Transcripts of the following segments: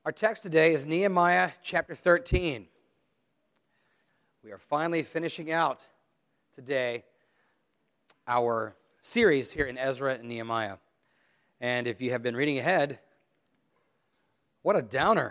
Our text today is Nehemiah chapter 13. We are finally finishing out today our series here in Ezra and Nehemiah. And if you have been reading ahead, what a downer.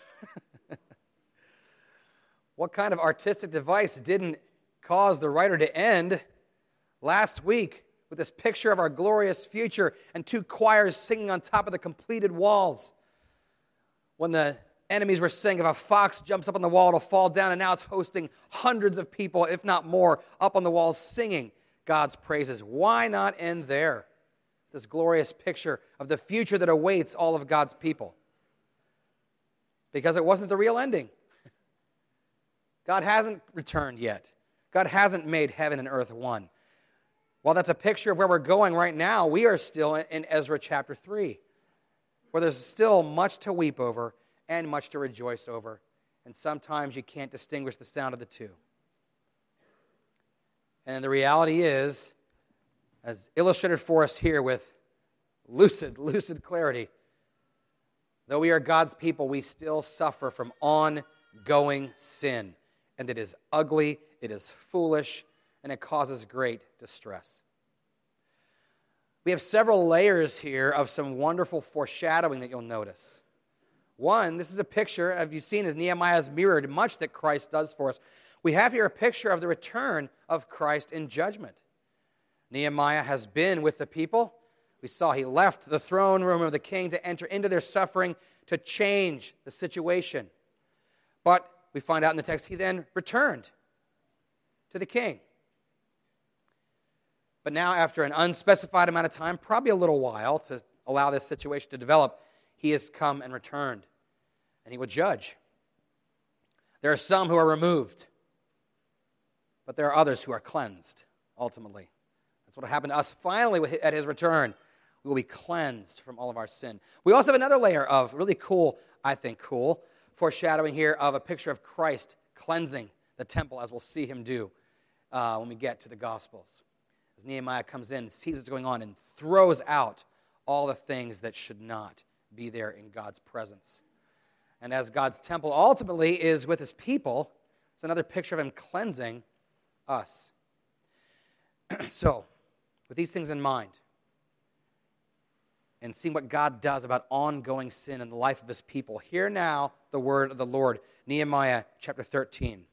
What kind of artistic device didn't cause the writer to end last week with this picture of our glorious future and two choirs singing on top of the completed walls? When the enemies were saying, if a fox jumps up on the wall, it'll fall down, and now it's hosting hundreds of people, if not more, up on the walls singing God's praises. Why not end there? This glorious picture of the future that awaits all of God's people. Because it wasn't the real ending. God hasn't returned yet. God hasn't made heaven and earth one. While that's a picture of where we're going right now, we are still in Ezra chapter 3, where there's still much to weep over and much to rejoice over. And sometimes you can't distinguish the sound of the two. And the reality is, as illustrated for us here with lucid clarity, though we are God's people, we still suffer from ongoing sin. And it is ugly, it is foolish, and it causes great distress. We have several layers here of some wonderful foreshadowing that you'll notice. One, this is a picture, as you've seen, as Nehemiah has mirrored much that Christ does for us. We have here a picture of the return of Christ in judgment. Nehemiah has been with the people. We saw he left the throne room of the king to enter into their suffering to change the situation. But we find out in the text he then returned to the king. But now, after an unspecified amount of time, probably a little while to allow this situation to develop, he has come and returned, and he will judge. There are some who are removed, but there are others who are cleansed, ultimately. That's what will happen to us finally at his return. We will be cleansed from all of our sin. We also have another layer of really cool, I think cool, foreshadowing here of a picture of Christ cleansing the temple, as we'll see him do when we get to the Gospels. As Nehemiah comes in, sees what's going on, and throws out all the things that should not be there in God's presence. And as God's temple ultimately is with his people, it's another picture of him cleansing us. So, with these things in mind, and seeing what God does about ongoing sin in the life of his people, hear now the word of the Lord. Nehemiah chapter 13.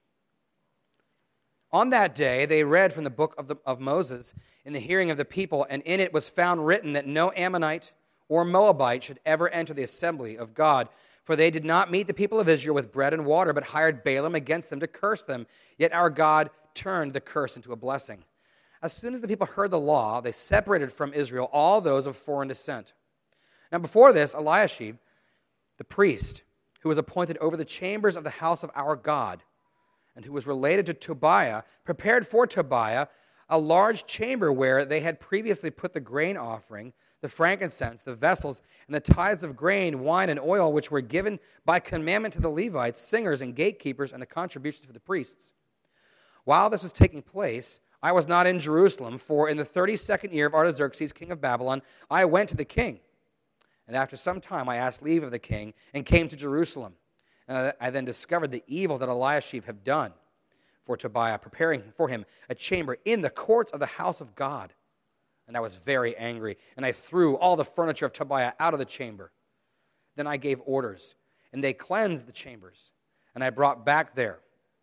On that day, they read from the book of Moses in the hearing of the people, and in it was found written that no Ammonite or Moabite should ever enter the assembly of God, for they did not meet the people of Israel with bread and water, but hired Balaam against them to curse them. Yet our God turned the curse into a blessing. As soon as the people heard the law, they separated from Israel all those of foreign descent. Now before this, Eliashib, the priest, who was appointed over the chambers of the house of our God, and who was related to Tobiah, prepared for Tobiah a large chamber where they had previously put the grain offering, the frankincense, the vessels, and the tithes of grain, wine, and oil, which were given by commandment to the Levites, singers, and gatekeepers, and the contributions for the priests. While this was taking place, I was not in Jerusalem, for in the 32nd year of Artaxerxes, king of Babylon, I went to the king. And after some time I asked leave of the king and came to Jerusalem. And I then discovered the evil that Eliashib had done for Tobiah, preparing for him a chamber in the courts of the house of God. And I was very angry, and I threw all the furniture of Tobiah out of the chamber. Then I gave orders, and they cleansed the chambers. And I brought back there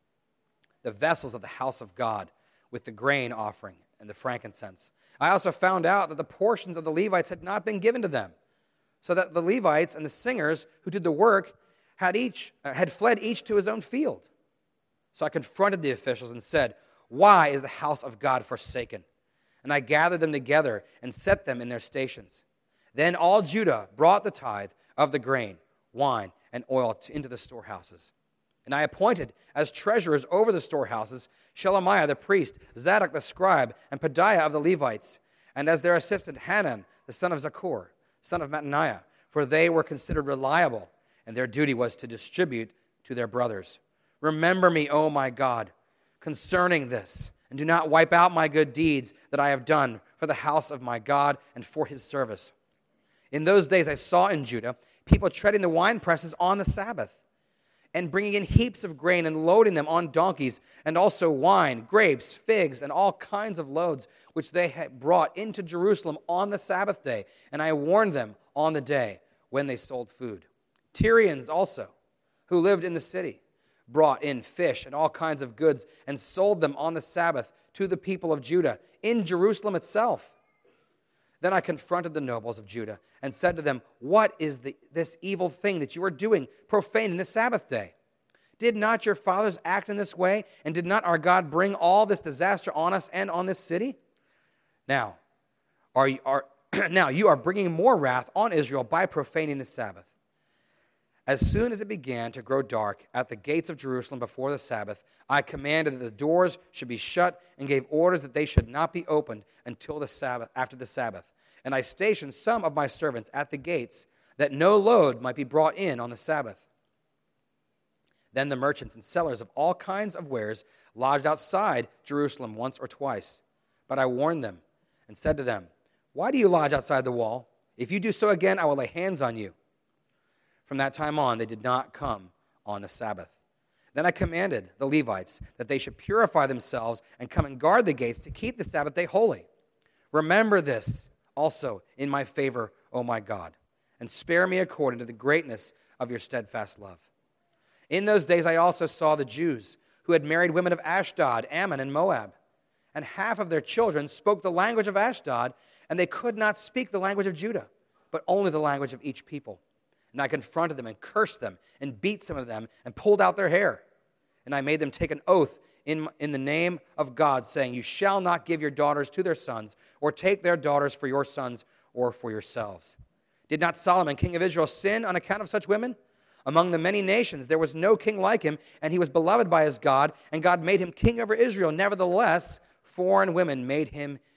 the vessels of the house of God with the grain offering and the frankincense. I also found out that the portions of the Levites had not been given to them, so that the Levites and the singers who did the work had fled each to his own field. So I confronted the officials and said, "Why is the house of God forsaken?" And I gathered them together and set them in their stations. Then all Judah brought the tithe of the grain, wine, and oil into the storehouses. And I appointed as treasurers over the storehouses Shelemiah the priest, Zadok the scribe, and Pedaiah of the Levites, and as their assistant Hanan the son of Zakur, son of Mattaniah, for they were considered reliable, and their duty was to distribute to their brothers. Remember me, O my God, concerning this, and do not wipe out my good deeds that I have done for the house of my God and for his service. In those days I saw in Judah people treading the wine presses on the Sabbath, and bringing in heaps of grain and loading them on donkeys, and also wine, grapes, figs, and all kinds of loads, which they had brought into Jerusalem on the Sabbath day. And I warned them on the day when they sold food. Tyrians also, who lived in the city, brought in fish and all kinds of goods and sold them on the Sabbath to the people of Judah in Jerusalem itself. Then I confronted the nobles of Judah and said to them, what is this evil thing that you are doing, profaning the Sabbath day? Did not your fathers act in this way? And did not our God bring all this disaster on us and on this city? Now, now you are bringing more wrath on Israel by profaning the Sabbath. As soon as it began to grow dark at the gates of Jerusalem before the Sabbath, I commanded that the doors should be shut and gave orders that they should not be opened until the Sabbath, after the Sabbath. And I stationed some of my servants at the gates that no load might be brought in on the Sabbath. Then the merchants and sellers of all kinds of wares lodged outside Jerusalem once or twice. But I warned them and said to them, why do you lodge outside the wall? If you do so again, I will lay hands on you. From that time on, they did not come on the Sabbath. Then I commanded the Levites that they should purify themselves and come and guard the gates to keep the Sabbath day holy. Remember this also in my favor, O my God, and spare me according to the greatness of your steadfast love. In those days I also saw the Jews who had married women of Ashdod, Ammon, and Moab, and half of their children spoke the language of Ashdod, and they could not speak the language of Judah, but only the language of each people. And I confronted them and cursed them and beat some of them and pulled out their hair. And I made them take an oath in the name of God, saying, you shall not give your daughters to their sons, or take their daughters for your sons or for yourselves. Did not Solomon, king of Israel, sin on account of such women? Among the many nations there was no king like him, and he was beloved by his God, and God made him king over Israel. Nevertheless, foreign women made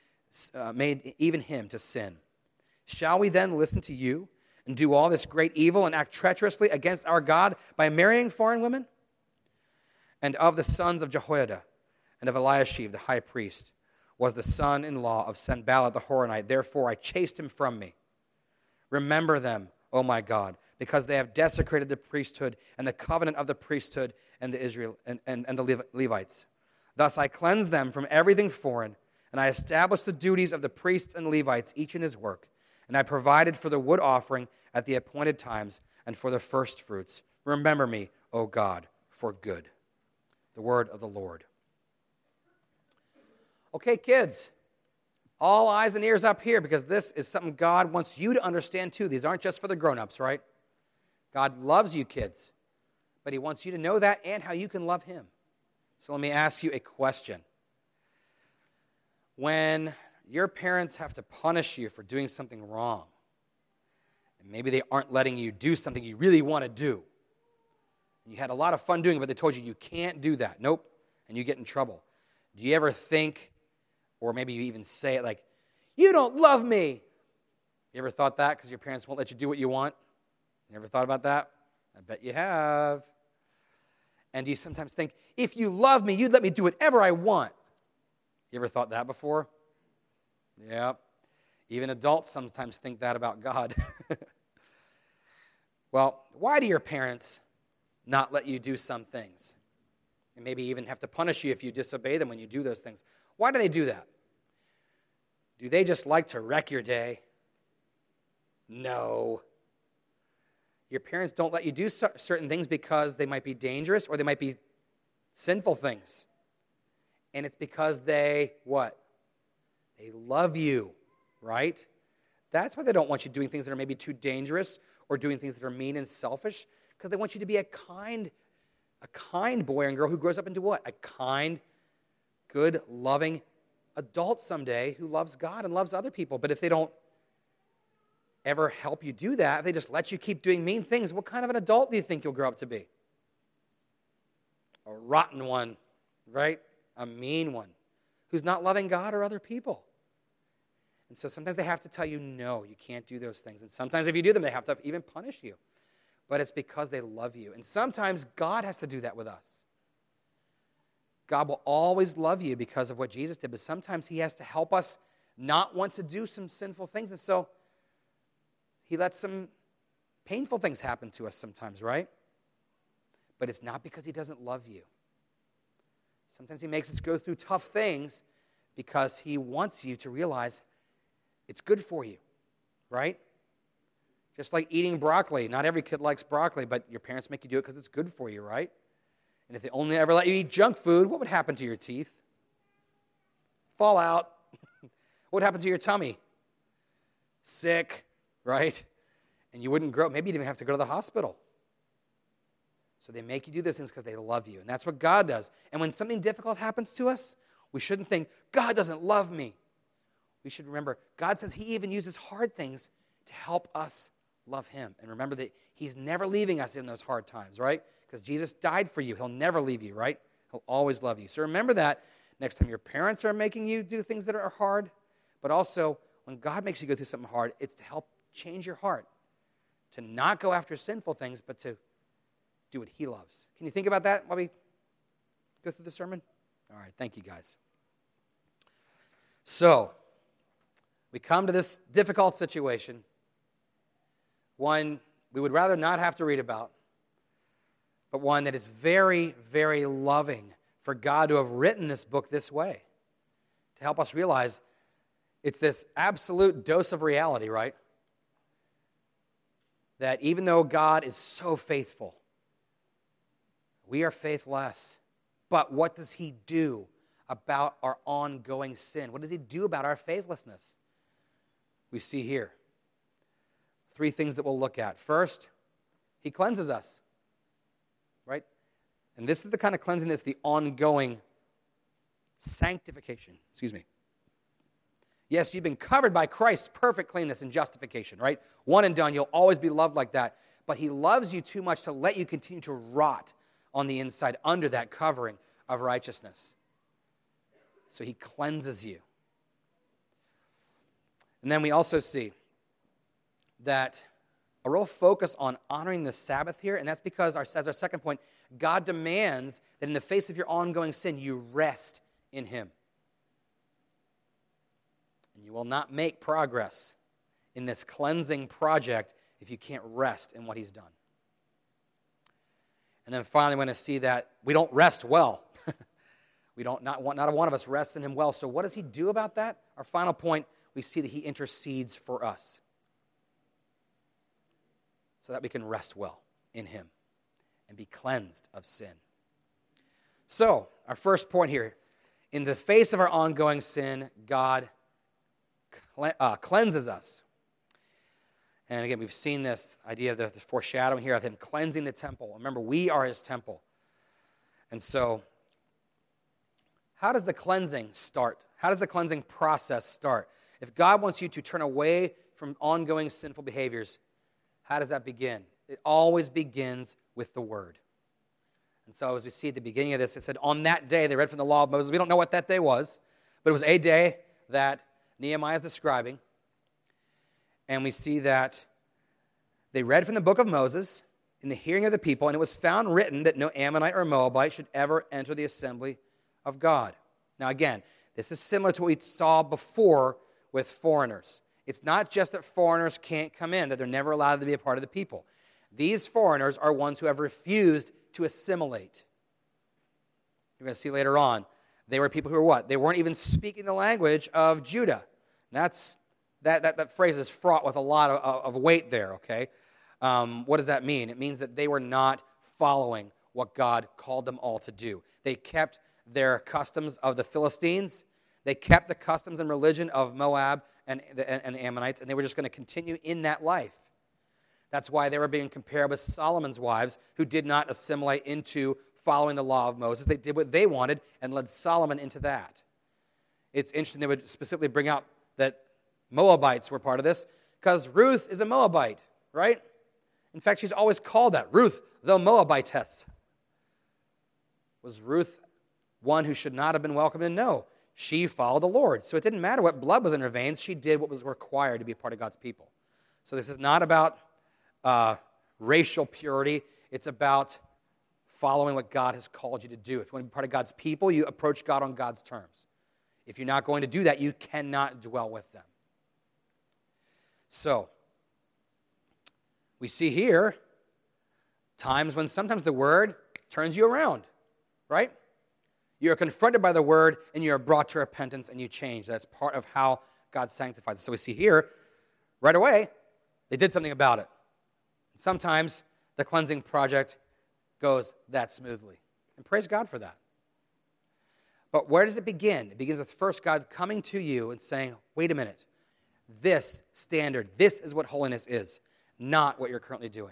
even him to sin. Shall we then listen to you and do all this great evil and act treacherously against our God by marrying foreign women? And of the sons of Jehoiada and of Eliashib the high priest was the son-in-law of Sanballat the Horonite. Therefore I chased him from me. Remember them, O my God, because they have desecrated the priesthood and the covenant of the priesthood and the Levites. Thus I cleansed them from everything foreign, and I established the duties of the priests and Levites, each in his work. And I provided for the wood offering at the appointed times and for the first fruits. Remember me, O God, for good. The word of the Lord. Okay, kids, all eyes and ears up here, because this is something God wants you to understand too. These aren't just for the grown-ups, right? God loves you, kids, but he wants you to know that and how you can love him. So let me ask you a question. When your parents have to punish you for doing something wrong, and maybe they aren't letting you do something you really want to do, you had a lot of fun doing it, but they told you can't do that. Nope. And you get in trouble. Do you ever think, or maybe you even say it like, you don't love me? You ever thought that because your parents won't let you do what you want? You ever thought about that? I bet you have. And do you sometimes think, if you love me, you'd let me do whatever I want? You ever thought that before? Yeah. Even adults sometimes think that about God. Well, why do your parents not let you do some things? And maybe even have to punish you if you disobey them when you do those things. Why do they do that? Do they just like to wreck your day? No. Your parents don't let you do certain things because they might be dangerous or they might be sinful things. And it's because they, what? They love you, right? That's why they don't want you doing things that are maybe too dangerous or doing things that are mean and selfish, because they want you to be a kind boy and girl who grows up into what? A kind, good, loving adult someday who loves God and loves other people. But if they don't ever help you do that, if they just let you keep doing mean things, what kind of an adult do you think you'll grow up to be? A rotten one, right? A mean one who's not loving God or other people. And so sometimes they have to tell you, no, you can't do those things. And sometimes if you do them, they have to even punish you. But it's because they love you. And sometimes God has to do that with us. God will always love you because of what Jesus did, but sometimes he has to help us not want to do some sinful things. And so he lets some Painful things happen to us sometimes, right? But it's not because he doesn't love you. Sometimes he makes us go through tough things because he wants you to realize it's good for you, right? Just like eating broccoli. Not every kid likes broccoli, but your parents make you do it because it's good for you, right? And if they only ever let you eat junk food, what would happen to your teeth? Fall out. What would happen to your tummy? Sick, right? And you wouldn't grow. Maybe you'd even have to go to the hospital. So they make you do those things because they love you. And that's what God does. And when something difficult happens to us, we shouldn't think, God doesn't love me. We should remember, God says he even uses hard things to help us love him. And remember that he's never leaving us in those hard times, right? Because Jesus died for you. He'll never leave you, right? He'll always love you. So remember that next time your parents are making you do things that are hard. But also, when God makes you go through something hard, it's to help change your heart. To not go after sinful things, but to do what he loves. Can you think about that while we go through the sermon? All right, thank you guys. So, we come to this difficult situation, one we would rather not have to read about, but one that is very, very loving for God to have written this book this way, to help us realize it's this absolute dose of reality, right? That even though God is so faithful, we are faithless. But what does he do about our ongoing sin? What does he do about our faithlessness? We see here 3 things that we'll look at. First, he cleanses us, right? And this is the kind of cleansing that's the ongoing sanctification. Yes, you've been covered by Christ's perfect cleanness and justification, right? One and done, you'll always be loved like that. But he loves you too much to let you continue to rot on the inside under that covering of righteousness. So he cleanses you. And then we also see that a real focus on honoring the Sabbath here, and that's because, as our second point, God demands that in the face of your ongoing sin, you rest in him. And you will not make progress in this cleansing project if you can't rest in what he's done. And then finally, we're going to see that we don't rest well. Not one of us rests in him well. So what does he do about that? Our final point, we see that he intercedes for us so that we can rest well in him and be cleansed of sin. So, our first point here, in the face of our ongoing sin, God cleanses us. And again, we've seen this idea of the foreshadowing here of him cleansing the temple. Remember, we are his temple. And so, how does the cleansing start? How does the cleansing process start? If God wants you to turn away from ongoing sinful behaviors, how does that begin? It always begins with the Word. And so as we see at the beginning of this, it said, on that day, they read from the law of Moses. We don't know what that day was, but it was a day that Nehemiah is describing. And we see that they read from the book of Moses in the hearing of the people, and it was found written that no Ammonite or Moabite should ever enter the assembly of God. Now again, this is similar to what we saw before with foreigners. It's not just that foreigners can't come in, that they're never allowed to be a part of the people. These foreigners are ones who have refused to assimilate. You're going to see later on, they were people who were what? They weren't even speaking the language of Judah. That phrase is fraught with a lot of weight there, okay? What does that mean? It means that they were not following what God called them all to do. They kept their customs of the Philistines. They kept the customs and religion of Moab and the Ammonites, and they were just going to continue in that life. That's why they were being compared with Solomon's wives, who did not assimilate into following the law of Moses. They did what they wanted and led Solomon into that. It's interesting they would specifically bring out that Moabites were part of this, because Ruth is a Moabite, right? In fact, she's always called that, Ruth the Moabitess. Was Ruth one who should not have been welcomed in? No. She followed the Lord. So it didn't matter what blood was in her veins. She did what was required to be a part of God's people. So this is not about racial purity. It's about following what God has called you to do. If you want to be part of God's people, you approach God on God's terms. If you're not going to do that, you cannot dwell with them. So, We see here times when sometimes the word turns you around, right? You're confronted by the word and you're brought to repentance and you change. That's part of how God sanctifies us. So we see here, right away, they did something about it. Sometimes the cleansing project goes that smoothly. And praise God for that. But where does it begin? It begins with first God coming to you and saying, wait a minute, this standard, this is what holiness is, not what you're currently doing.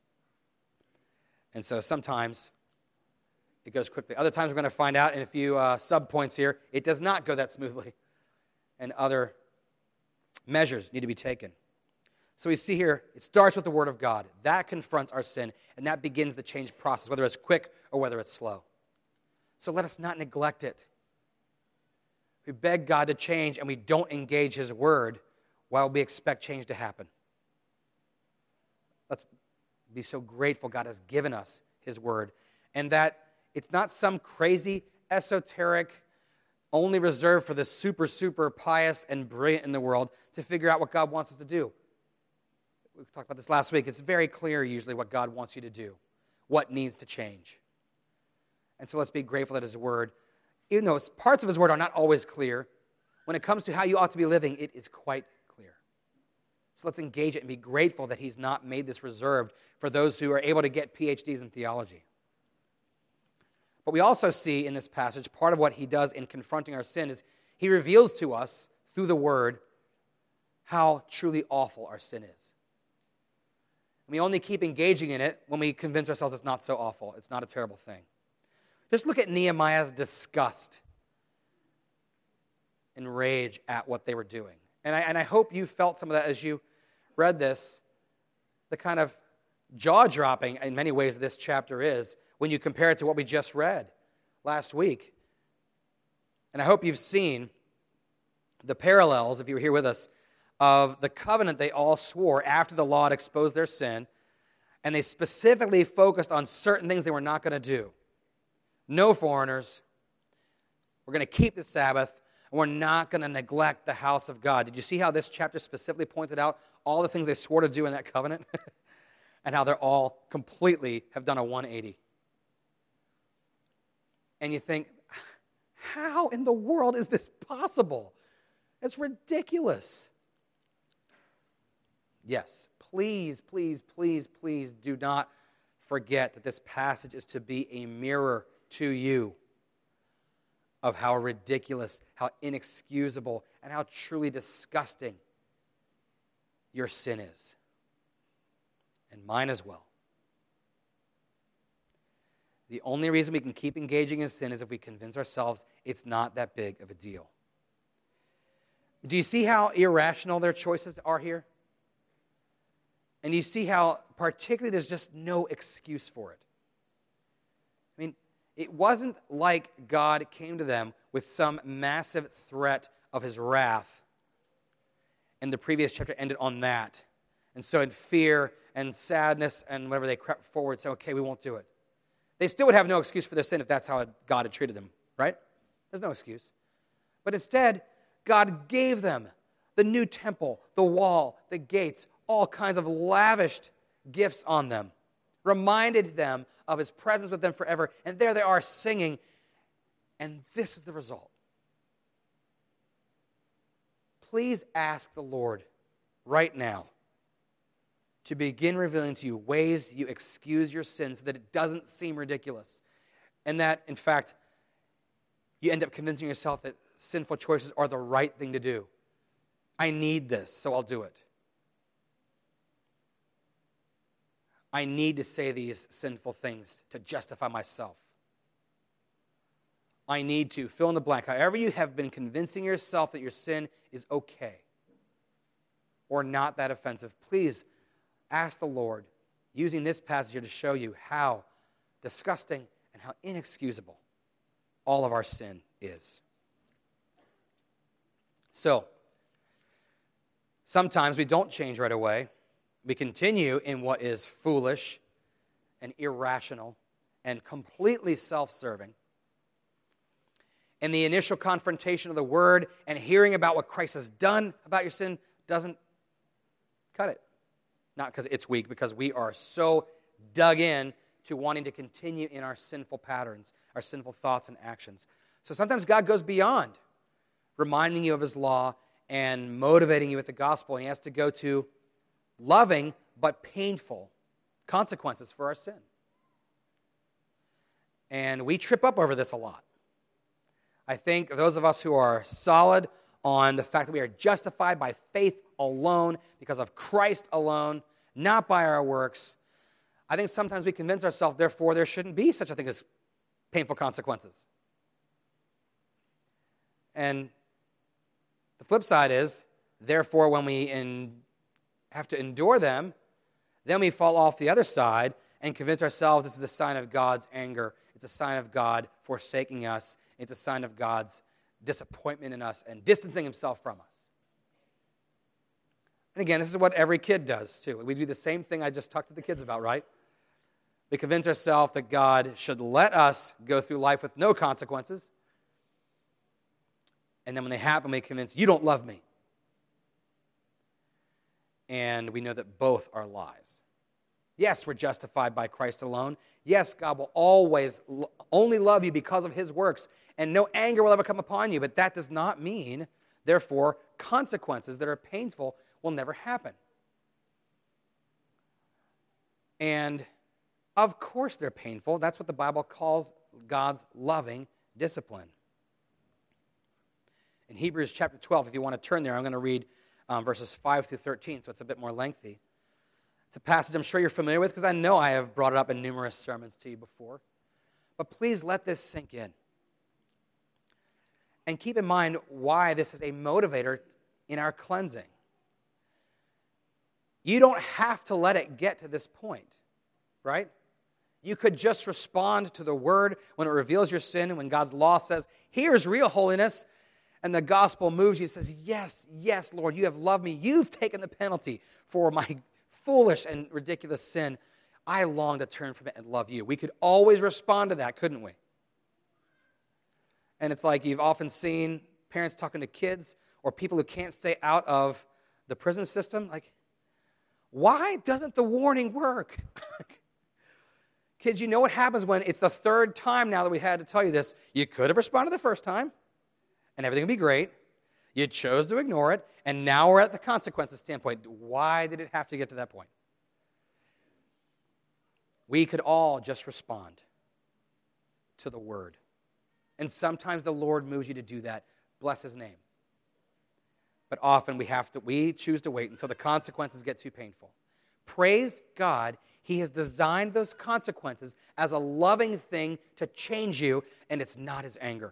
And so sometimes it goes quickly. Other times we're going to find out in a few sub-points here, it does not go that smoothly. And other measures need to be taken. So we see here, it starts with the Word of God. That confronts our sin, and that begins the change process, whether it's quick or whether it's slow. So let us not neglect it. We beg God to change, and we don't engage His Word while we expect change to happen. Let's be so grateful God has given us His Word, and that it's not some crazy, esoteric, only reserved for the super pious and brilliant in the world to figure out what God wants us to do. We talked about this last week. It's very clear usually what God wants you to do, what needs to change. And so let's be grateful that His Word, even though parts of His Word are not always clear, when it comes to how you ought to be living, it is quite clear. So let's engage it and be grateful that He's not made this reserved for those who are able to get PhDs in theology. But we also see in this passage, part of what He does in confronting our sin is He reveals to us through the Word how truly awful our sin is. We only keep engaging in it when we convince ourselves it's not so awful. It's not a terrible thing. Just look at Nehemiah's disgust and rage at what they were doing. And I hope you felt some of that as you read this, the kind of jaw-dropping in many ways this chapter is when you compare it to what we just read last week. And I hope you've seen the parallels, if you were here with us, of the covenant they all swore after the law had exposed their sin, and they specifically focused on certain things they were not going to do. No foreigners. We're going to keep the Sabbath, and we're not going to neglect the house of God. Did you see how this chapter specifically pointed out all the things they swore to do in that covenant? And how they're all completely have done a 180. And you think, how in the world is this possible? It's ridiculous. Yes, please do not forget that this passage is to be a mirror to you of how ridiculous, how inexcusable, and how truly disgusting your sin is. And mine as well. The only reason we can keep engaging in sin is if we convince ourselves it's not that big of a deal. Do you see how irrational their choices are here? And you see how particularly there's just no excuse for it. I mean, it wasn't like God came to them with some massive threat of His wrath, and the previous chapter ended on that. And so in fear and sadness and whatever, they crept forward and said, okay, we won't do it. They still would have no excuse for their sin if that's how God had treated them, right? There's no excuse. But instead, God gave them the new temple, the wall, the gates, all kinds of lavished gifts on them, reminded them of His presence with them forever, and there they are singing, and this is the result. Please ask the Lord right now to begin revealing to you ways you excuse your sin so that it doesn't seem ridiculous, and that, in fact, you end up convincing yourself that sinful choices are the right thing to do. I need this, so I'll do it. I need to say these sinful things to justify myself. I need to fill in the blank. However you have been convincing yourself that your sin is okay or not that offensive, please ask the Lord, using this passage here to show you how disgusting and how inexcusable all of our sin is. So, sometimes we don't change right away. We continue in what is foolish and irrational and completely self-serving. And the initial confrontation of the Word and hearing about what Christ has done about your sin doesn't cut it. Not because it's weak, because we are so dug in to wanting to continue in our sinful patterns, our sinful thoughts and actions. So sometimes God goes beyond reminding you of his law and motivating you with the gospel, and he has to go to loving but painful consequences for our sin. And we trip up over this a lot. I think those of us who are solid on the fact that we are justified by faith alone, because of Christ alone, not by our works, I think sometimes we convince ourselves, therefore, there shouldn't be such a thing as painful consequences. And the flip side is, therefore, when we have to endure them, then we fall off the other side and convince ourselves this is a sign of God's anger. It's a sign of God forsaking us. It's a sign of God's disappointment in us and distancing himself from us. And again, this is what every kid does, too. We do the same thing I just talked to the kids about, right? We convince ourselves that God should let us go through life with no consequences. And then when they happen, we convince, you don't love me. And we know that both are lies. Yes, we're justified by Christ alone. Yes, God will always only love you because of his works, and no anger will ever come upon you. But that does not mean, therefore, consequences that are painful will never happen. And of course they're painful. That's what the Bible calls God's loving discipline. In Hebrews chapter 12, if you want to turn there, I'm going to read verses 5 through 13, so it's a bit more lengthy. It's a passage I'm sure you're familiar with because I know I have brought it up in numerous sermons to you before. But please let this sink in. And keep in mind why this is a motivator in our cleansing. You don't have to let it get to this point, right? You could just respond to the word when it reveals your sin and when God's law says, here's real holiness, and the gospel moves you and says, yes, yes, Lord, you have loved me. You've taken the penalty for my foolish and ridiculous sin. I long to turn from it and love you. We could always respond to that, couldn't we? And it's like you've often seen parents talking to kids or people who can't stay out of the prison system. Like, why doesn't the warning work? Kids, you know what happens when it's the third time now that we had to tell you this. You could have responded the first time, and everything would be great. You chose to ignore it, and now we're at the consequences standpoint. Why did it have to get to that point? We could all just respond to the word. And sometimes the Lord moves you to do that. Bless his name. But often we choose to wait until the consequences get too painful. Praise God, he has designed those consequences as a loving thing to change you, and it's not his anger.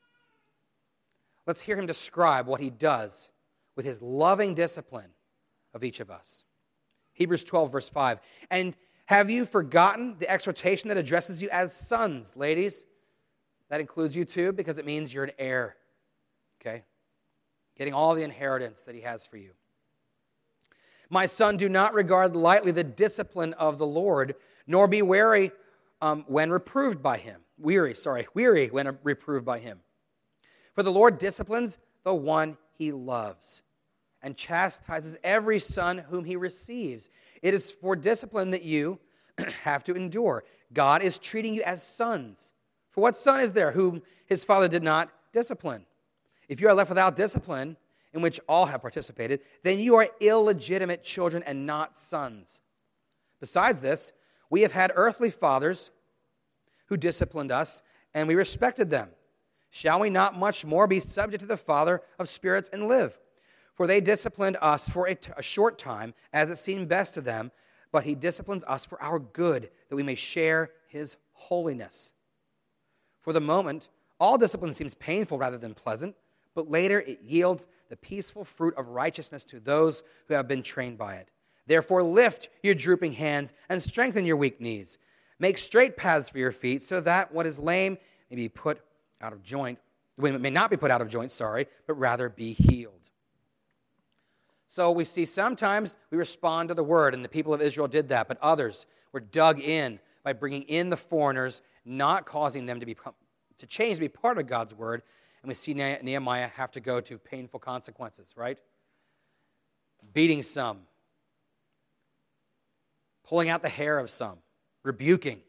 Let's hear him describe what he does with his loving discipline of each of us. Hebrews 12, verse 5. And have you forgotten the exhortation that addresses you as sons, ladies? That includes you too, because it means you're an heir. Okay? Getting all the inheritance that he has for you. My son, do not regard lightly the discipline of the Lord, nor be weary when reproved by him. Weary when reproved by him. For the Lord disciplines the one he loves and chastises every son whom he receives. It is for discipline that you have to endure. God is treating you as sons. For what son is there whom his father did not discipline? If you are left without discipline, in which all have participated, then you are illegitimate children and not sons. Besides this, we have had earthly fathers who disciplined us, and we respected them. Shall we not much more be subject to the Father of spirits and live? For they disciplined us for a short time, as it seemed best to them, but he disciplines us for our good, that we may share his holiness. For the moment, all discipline seems painful rather than pleasant, but later it yields the peaceful fruit of righteousness to those who have been trained by it. Therefore lift your drooping hands and strengthen your weak knees. Make straight paths for your feet, so that what is lame may be put out of joint, may not be put out of joint, but rather be healed. So we see sometimes we respond to the word, and the people of Israel did that, but others were dug in by bringing in the foreigners, not causing them to change, to be part of God's word. And we see Nehemiah have to go to painful consequences, right? Beating some, pulling out the hair of some, rebuking.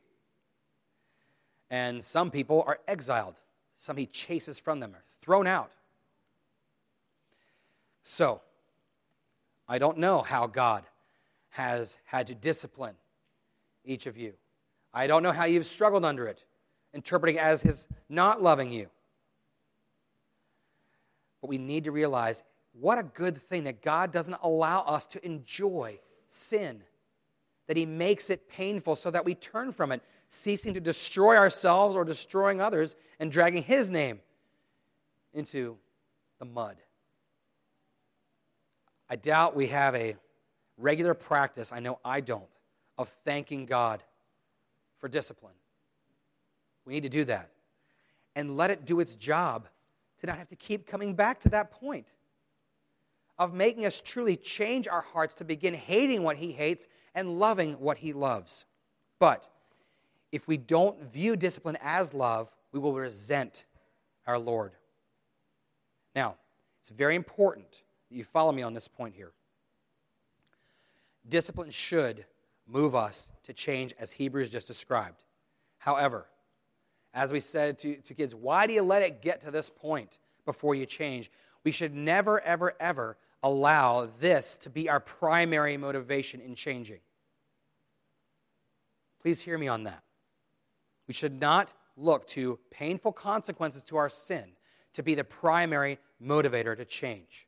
And some people are exiled. Some he chases from them, or thrown out. So, I don't know how God has had to discipline each of you. I don't know how you've struggled under it, interpreting it as his not loving you. But we need to realize what a good thing that God doesn't allow us to enjoy sin, that he makes it painful so that we turn from it, ceasing to destroy ourselves or destroying others and dragging his name into the mud. I doubt we have a regular practice, I know I don't, of thanking God for discipline. We need to do that. And let it do its job to not have to keep coming back to that point of making us truly change our hearts to begin hating what he hates and loving what he loves. But if we don't view discipline as love, we will resent our Lord. Now, it's very important that you follow me on this point here. Discipline should move us to change as Hebrews just described. However, as we said to kids, why do you let it get to this point before you change? We should never, ever, ever allow this to be our primary motivation in changing. Please hear me on that. We should not look to painful consequences to our sin to be the primary motivator to change.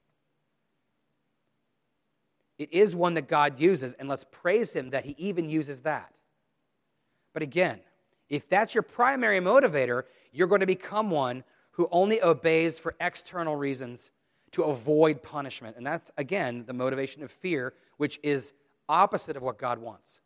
It is one that God uses, and let's praise him that he even uses that. But again, if that's your primary motivator, you're going to become one who only obeys for external reasons to avoid punishment. And that's, again, the motivation of fear, which is opposite of what God wants.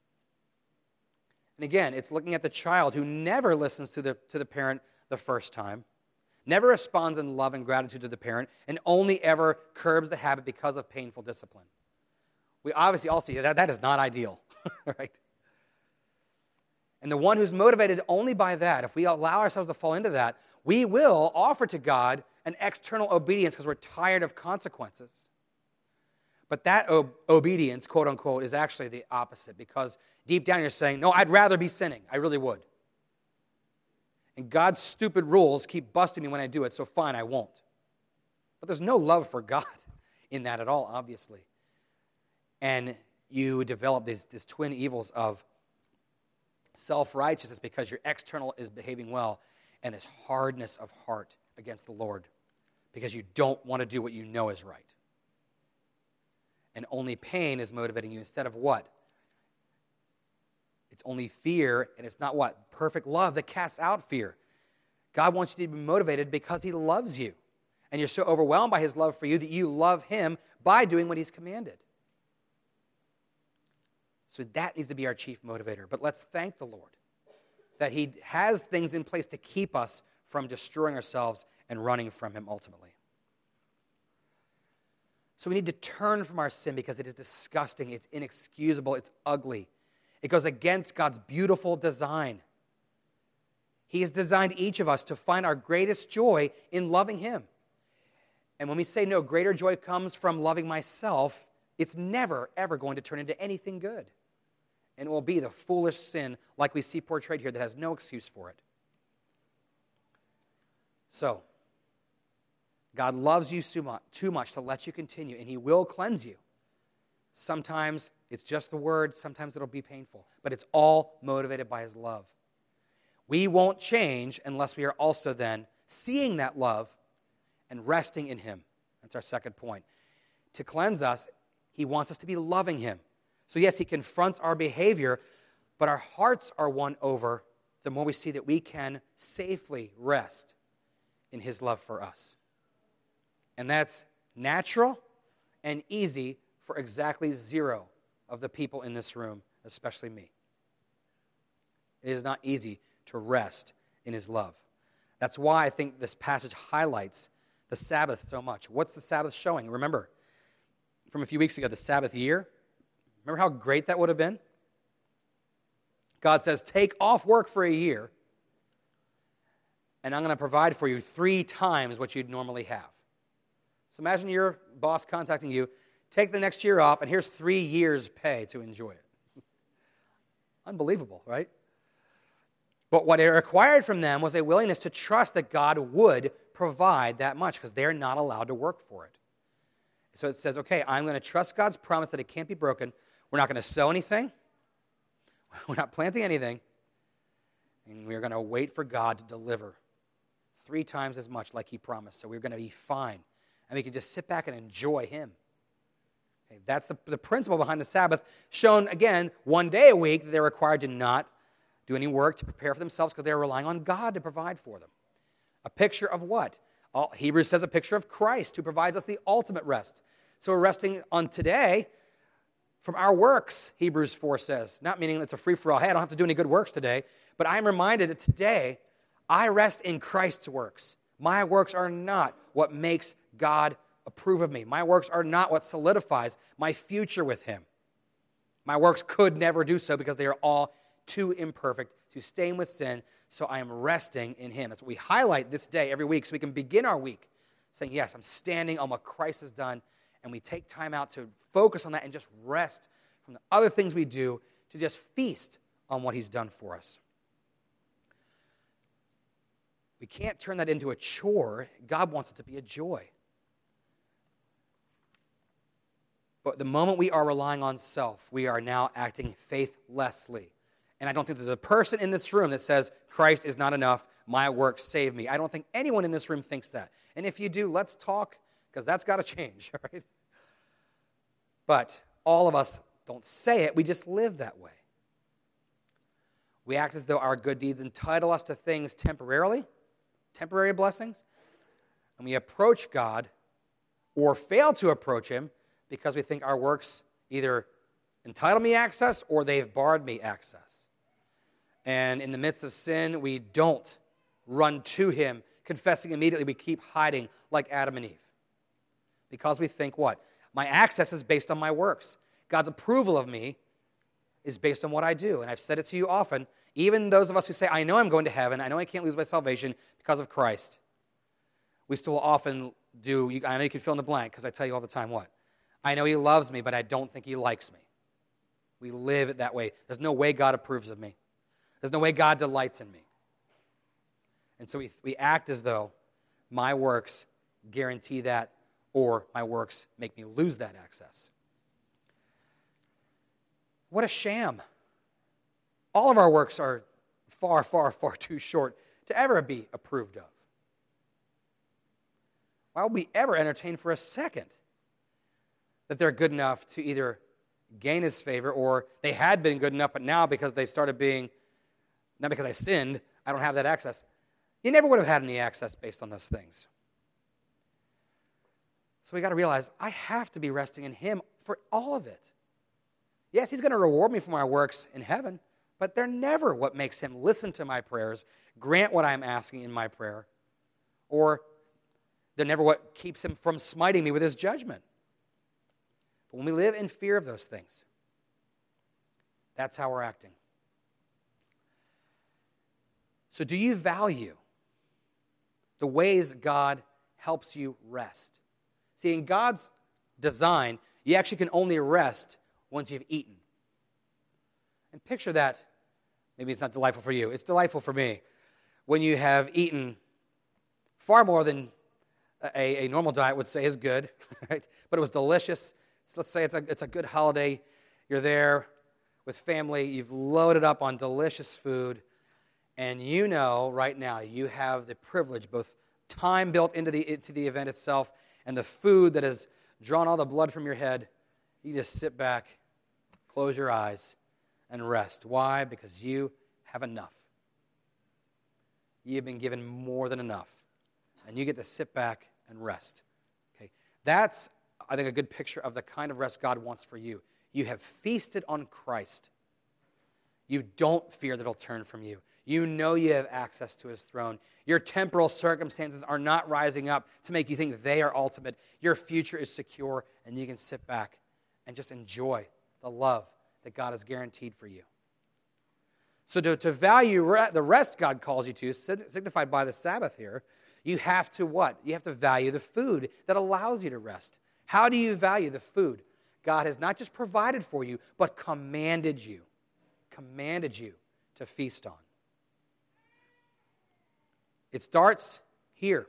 And again, it's looking at the child who never listens to the parent the first time, never responds in love and gratitude to the parent, and only ever curbs the habit because of painful discipline. We obviously all see that is not ideal, right? And the one who's motivated only by that, if we allow ourselves to fall into that, we will offer to God an external obedience because we're tired of consequences. But that obedience, quote unquote, is actually the opposite, because deep down you're saying, no, I'd rather be sinning. I really would. And God's stupid rules keep busting me when I do it, so fine, I won't. But there's no love for God in that at all, obviously. And you develop these twin evils of self-righteousness because your external is behaving well, and this hardness of heart against the Lord because you don't want to do what you know is right. And only pain is motivating you instead of what? It's only fear, and it's not what? Perfect love that casts out fear. God wants you to be motivated because he loves you. And you're so overwhelmed by his love for you that you love him by doing what he's commanded. So that needs to be our chief motivator. But let's thank the Lord that he has things in place to keep us from destroying ourselves and running from him ultimately. So we need to turn from our sin because it is disgusting, it's inexcusable, it's ugly. It goes against God's beautiful design. He has designed each of us to find our greatest joy in loving him. And when we say no, greater joy comes from loving myself, it's never, ever going to turn into anything good. And it will be the foolish sin like we see portrayed here that has no excuse for it. So, God loves you too much to let you continue, and he will cleanse you. Sometimes it's just the word, sometimes it'll be painful, but it's all motivated by his love. We won't change unless we are also then seeing that love and resting in him. That's our second point. To cleanse us, he wants us to be loving him. So yes, he confronts our behavior, but our hearts are won over the more we see that we can safely rest in his love for us. And that's natural and easy for exactly 0 of the people in this room, especially me. It is not easy to rest in his love. That's why I think this passage highlights the Sabbath so much. What's the Sabbath showing? Remember, from a few weeks ago, the Sabbath year. Remember how great that would have been? God says, take off work for a year, and I'm going to provide for you 3 times what you'd normally have. So imagine your boss contacting you, take the next year off, and here's 3 years' pay to enjoy it. Unbelievable, right? But what it required from them was a willingness to trust that God would provide that much because they're not allowed to work for it. So it says, okay, I'm going to trust God's promise that it can't be broken. We're not going to sow anything. We're not planting anything. And we're going to wait for God to deliver 3 times as much like he promised. So we're going to be fine. And we can just sit back and enjoy him. Okay, that's the principle behind the Sabbath, shown, again, 1 day a week that they're required to not do any work to prepare for themselves because they're relying on God to provide for them. A picture of what? Hebrews says a picture of Christ who provides us the ultimate rest. So we're resting on today from our works, Hebrews 4 says. Not meaning it's a free-for-all. Hey, I don't have to do any good works today. But I'm reminded that today I rest in Christ's works. My works are not what makes God approve of me. My works are not what solidifies my future with him. My works could never do so because they are all too imperfect to stain with sin, so I am resting in him. That's what we highlight this day every week so we can begin our week saying, yes, I'm standing on what Christ has done, and we take time out to focus on that and just rest from the other things we do to just feast on what he's done for us. We can't turn that into a chore. God wants it to be a joy. But the moment we are relying on self, we are now acting faithlessly. And I don't think there's a person in this room that says, Christ is not enough, my works save me. I don't think anyone in this room thinks that. And if you do, let's talk, because that's got to change, right? But all of us don't say it, we just live that way. We act as though our good deeds entitle us to things temporarily, temporary blessings, and we approach God or fail to approach him because we think our works either entitle me access or they've barred me access. And in the midst of sin, we don't run to him, confessing immediately. We keep hiding like Adam and Eve. Because we think what? My access is based on my works. God's approval of me is based on what I do. And I've said it to you often, even those of us who say, I know I'm going to heaven, I know I can't lose my salvation because of Christ, we still often do, I know you can fill in the blank because I tell you all the time what? I know he loves me, but I don't think he likes me. We live it that way. There's no way God approves of me. There's no way God delights in me. And so we act as though my works guarantee that or my works make me lose that access. What a sham. All of our works are far, far, far too short to ever be approved of. Why would we ever entertain for a second that they're good enough to either gain his favor or they had been good enough, but now because they started being, not because I sinned, I don't have that access. You never would have had any access based on those things. So we got to realize I have to be resting in him for all of it. Yes, he's going to reward me for my works in heaven, but they're never what makes him listen to my prayers, grant what I'm asking in my prayer, or they're never what keeps him from smiting me with his judgment. But when we live in fear of those things, that's how we're acting. So do you value the ways God helps you rest? See, in God's design, you actually can only rest once you've eaten. And picture that. Maybe it's not delightful for you. It's delightful for me. When you have eaten far more than a normal diet would say is good, right? But it was delicious. So let's say it's a good holiday. You're there with family. You've loaded up on delicious food. And you know right now you have the privilege, both time built into the event itself and the food that has drawn all the blood from your head. You just sit back, close your eyes, and rest. Why? Because you have enough. You've been given more than enough. And you get to sit back and rest. Okay? That's, I think, a good picture of the kind of rest God wants for you. You have feasted on Christ. You don't fear that he'll turn from you. You know you have access to his throne. Your temporal circumstances are not rising up to make you think they are ultimate. Your future is secure, and you can sit back and just enjoy the love that God has guaranteed for you. So to value the rest God calls you to, signified by the Sabbath here, you have to what? You have to value the food that allows you to rest. How do you value the food God has not just provided for you, but commanded you? commanded you to feast on. It starts here.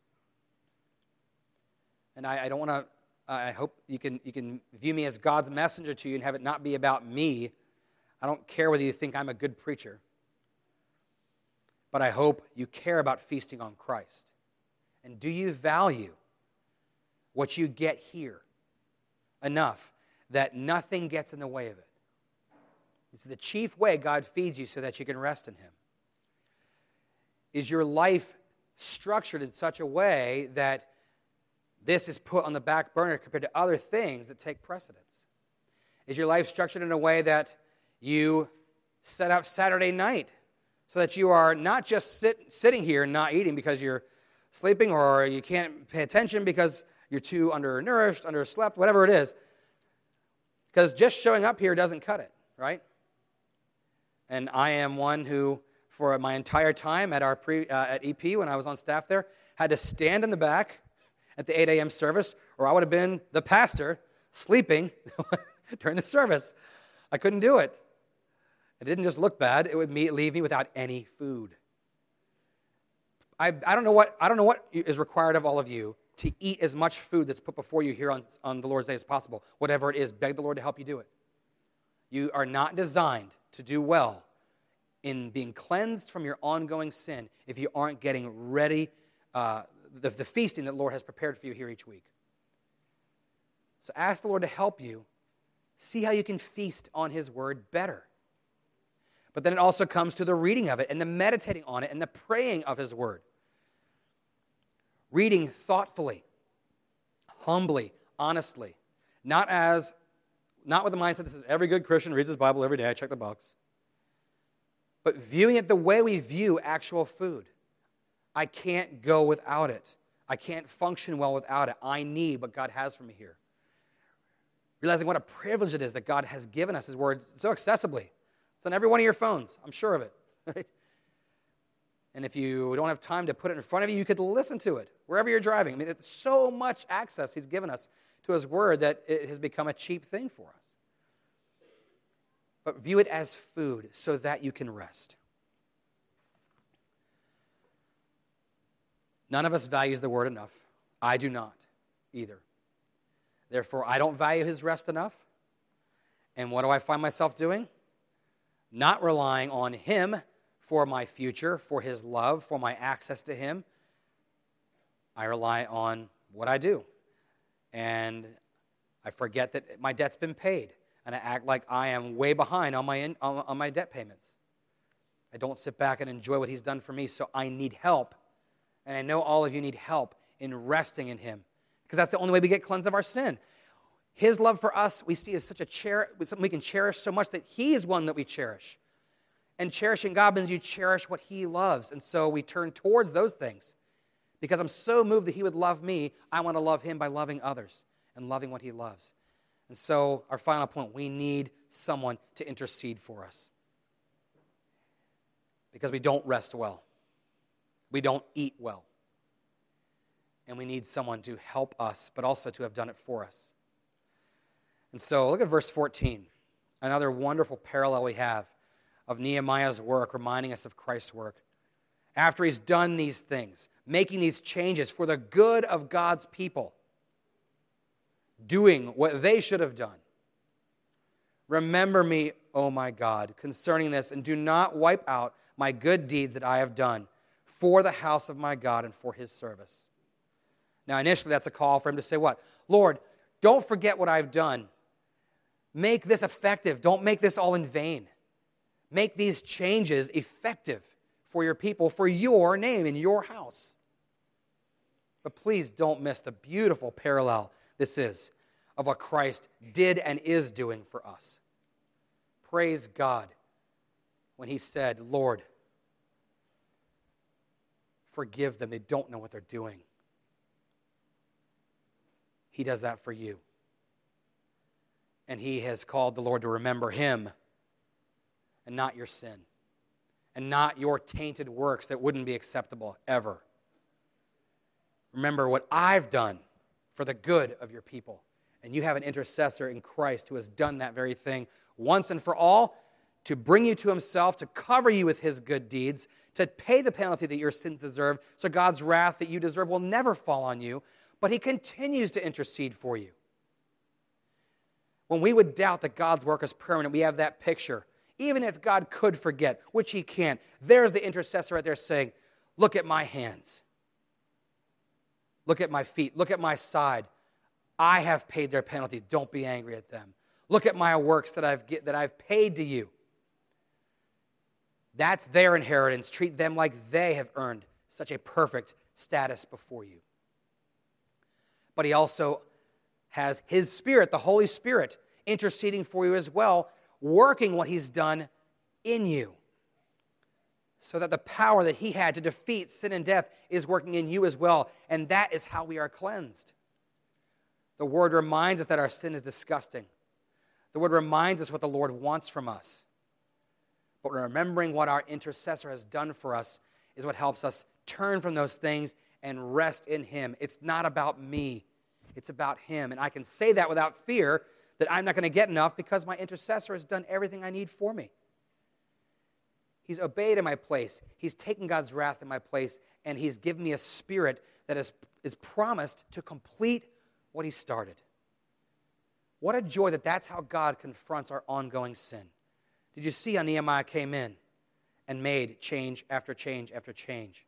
And I don't want to, I hope you can view me as God's messenger to you and have it not be about me. I don't care whether you think I'm a good preacher. But I hope you care about feasting on Christ. And do you value what you get here enough that nothing gets in the way of it? It's the chief way God feeds you so that you can rest in Him. Is your life structured in such a way that this is put on the back burner compared to other things that take precedence? Is your life structured in a way that you set up Saturday night so that you are not just sitting here and not eating because you're sleeping or you can't pay attention because you're too undernourished, underslept, whatever it is? Because just showing up here doesn't cut it, right? And I am one who, for my entire time at at EP when I was on staff there, had to stand in the back at the 8 a.m. service, or I would have been the pastor sleeping during the service. I couldn't do it. It didn't just look bad; it would leave me without any food. I don't know what is required of all of you to eat as much food that's put before you here on the Lord's Day as possible. Whatever it is, beg the Lord to help you do it. You are not designed to do well in being cleansed from your ongoing sin if you aren't getting ready the feasting that the Lord has prepared for you here each week. So ask the Lord to help you see how you can feast on His Word better. But then it also comes to the reading of it and the meditating on it and the praying of His Word. Reading thoughtfully, humbly, honestly, not with the mindset that says every good Christian reads his Bible every day, I check the box, but viewing it the way we view actual food. I can't go without it. I can't function well without it. I need what God has for me here. Realizing what a privilege it is that God has given us His Word so accessibly. It's on every one of your phones, I'm sure of it. Right? And if you don't have time to put it in front of you, you could listen to it wherever you're driving. I mean, it's so much access He's given us to His Word that it has become a cheap thing for us. But view it as food so that you can rest. None of us values the Word enough. I do not either. Therefore, I don't value His rest enough. And what do I find myself doing? Not relying on Him for my future, for His love, for my access to Him. I rely on what I do. And I forget that my debt's been paid. And I act like I am way behind on my debt payments. I don't sit back and enjoy what He's done for me, so I need help. And I know all of you need help in resting in Him, because that's the only way we get cleansed of our sin. His love for us, we see as something we can cherish so much that He is one that we cherish. And cherishing God means you cherish what He loves. And so we turn towards those things. Because I'm so moved that He would love me, I want to love Him by loving others and loving what He loves. And so our final point, we need someone to intercede for us. Because we don't rest well. We don't eat well. And we need someone to help us, but also to have done it for us. And so look at verse 14. Another wonderful parallel we have of Nehemiah's work, reminding us of Christ's work. After he's done these things, making these changes for the good of God's people, doing what they should have done. Remember me, O my God, concerning this, and do not wipe out my good deeds that I have done for the house of my God and for His service. Now, initially, that's a call for him to say what? Lord, don't forget what I've done. Make this effective. Don't make this all in vain. Make these changes effective for your people, for your name in your house. But please don't miss the beautiful parallel this is of what Christ did and is doing for us. Praise God when He said, Lord, forgive them. They don't know what they're doing. He does that for you. And He has called the Lord to remember Him and not your sin and not your tainted works that wouldn't be acceptable ever. Remember what I've done for the good of your people. And you have an intercessor in Christ who has done that very thing once and for all to bring you to himself, to cover you with his good deeds, to pay the penalty that your sins deserve, so God's wrath that you deserve will never fall on you, but he continues to intercede for you. When we would doubt that God's work is permanent, we have that picture. Even if God could forget, which he can't, there's the intercessor right there saying, look at my hands. Look at my feet. Look at my side. I have paid their penalty. Don't be angry at them. Look at my works that I've paid to you. That's their inheritance. Treat them like they have earned such a perfect status before you. But he also has his Spirit, the Holy Spirit, interceding for you as well, working what he's done in you, so that the power that he had to defeat sin and death is working in you as well, and that is how we are cleansed. The Word reminds us that our sin is disgusting. The Word reminds us what the Lord wants from us. But remembering what our intercessor has done for us is what helps us turn from those things and rest in him. It's not about me. It's about him. And I can say that without fear that I'm not going to get enough because my intercessor has done everything I need for me. He's obeyed in my place. He's taken God's wrath in my place, and he's given me a Spirit that is promised to complete what he started. What a joy that that's how God confronts our ongoing sin. Did you see how Nehemiah came in and made change after change after change?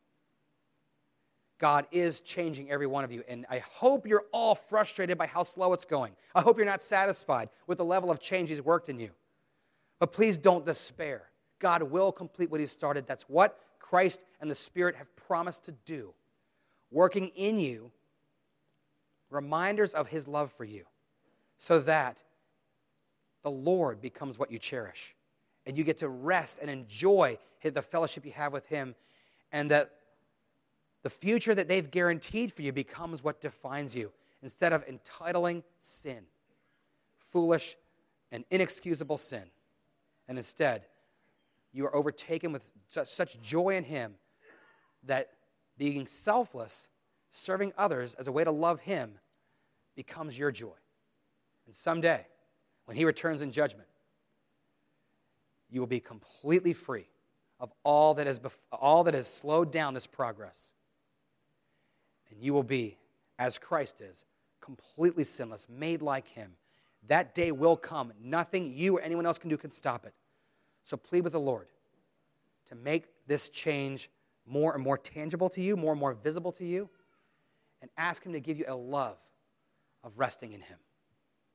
God is changing every one of you, and I hope you're all frustrated by how slow it's going. I hope you're not satisfied with the level of change he's worked in you. But please don't despair. God will complete what he started. That's what Christ and the Spirit have promised to do. Working in you, reminders of his love for you, so that the Lord becomes what you cherish. And you get to rest and enjoy the fellowship you have with him, and that the future that they've guaranteed for you becomes what defines you, instead of entitling sin, foolish and inexcusable sin. And instead, you are overtaken with such joy in him that being selfless, serving others as a way to love him, becomes your joy. And someday, when he returns in judgment, you will be completely free of all that has slowed down this progress. And you will be, as Christ is, completely sinless, made like him. That day will come. Nothing you or anyone else can do can stop it. So plead with the Lord to make this change more and more tangible to you, more and more visible to you, and ask him to give you a love of resting in him.